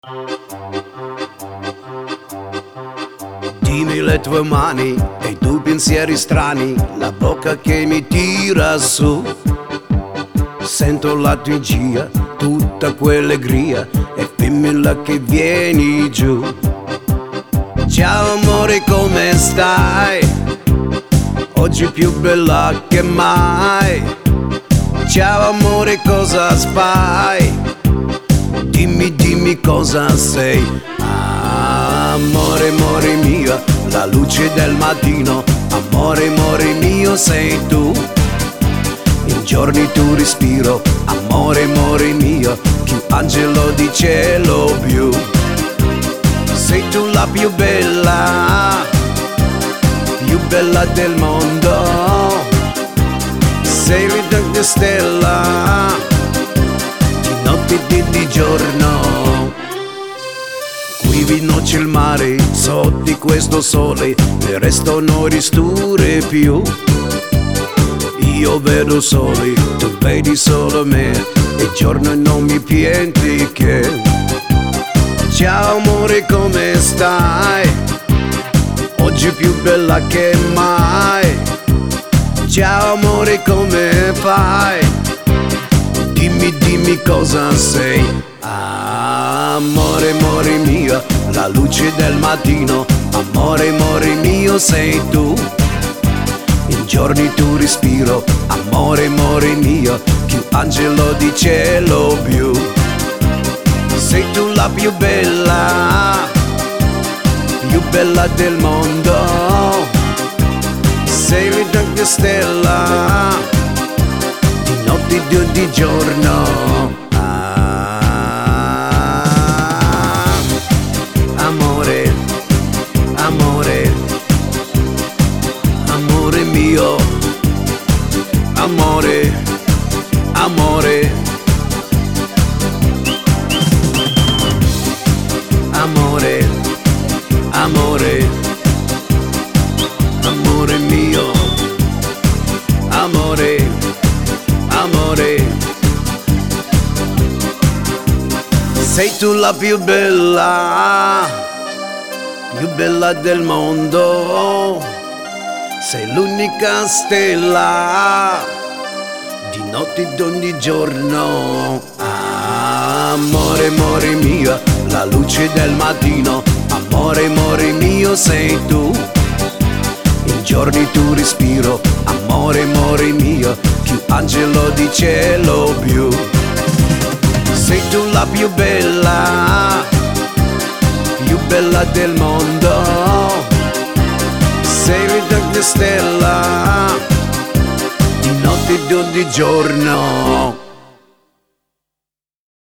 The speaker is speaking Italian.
Dimmi le tue mani e i tuoi pensieri strani, la bocca che mi tira su. Sento la tua regia, tutta quell'allegria, e femmina che vieni giù. Ciao amore, come stai? Oggi più bella che mai. Ciao amore, cosa fai? Dimmi, dimmi cosa sei. Amore, amore mio, la luce del mattino. Amore, amore mio, sei tu. In giorni tu respiro. Amore, amore mio, più angelo di cielo più. Sei tu la più bella del mondo. Sei la stella, di notte e di giorno. Qui vicino c'è il mare, sotto questo sole, il resto non risture più. Io vedo sole, tu vedi solo me, e giorno non mi pienti che. Ciao amore, come stai? Oggi più bella che mai. Ciao amore, come fai? Dimmi, dimmi cosa sei. Amore, amore mio, la luce del mattino. Amore, amore mio, sei tu. In giorni tu respiro. Amore, amore mio, più angelo di cielo più. Sei tu la più bella del mondo. Sei la stella, di notte e di giorno. Amore, amore, amore mio. Amore, amore, amore, amore, amore mio. Amore, amore. Sei tu la più bella del mondo. Sei l'unica stella, di notte e ogni giorno. Amore, amore mio, la luce del mattino. Amore, amore mio, sei tu. In giorni tu respiro. Amore, amore mio, più angelo di cielo più. Sei tu la più bella del mondo. Sei la stella, di notte e di giorno.